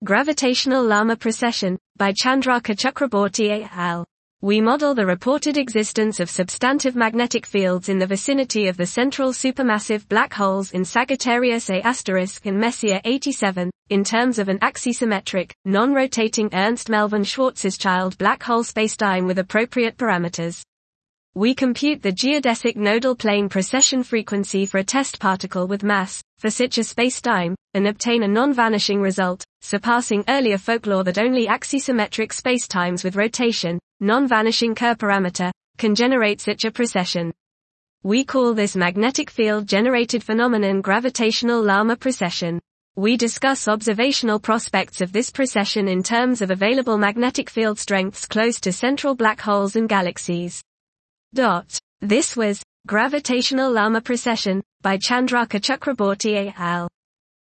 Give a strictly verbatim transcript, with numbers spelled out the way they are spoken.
Gravitational Lama Precession, by Chandraka Chakraborty et al. We model the reported existence of substantive magnetic fields in the vicinity of the central supermassive black holes in Sagittarius A** and Messier eighty-seven, in terms of an axisymmetric, non-rotating Ernst-Melvin-Schwarzschild black hole spacetime with appropriate parameters. We compute the geodesic nodal plane precession frequency for a test particle with mass, for such a spacetime, and obtain a non-vanishing result, surpassing earlier folklore that only axisymmetric spacetimes with rotation, non-vanishing Kerr parameter, can generate such a precession. We call this magnetic field-generated phenomenon gravitational Lama precession. We discuss observational prospects of this precession in terms of available magnetic field strengths close to central black holes and galaxies. Dot. This was Gravitational Lama Precession, by Chandraka Chakraborty et al.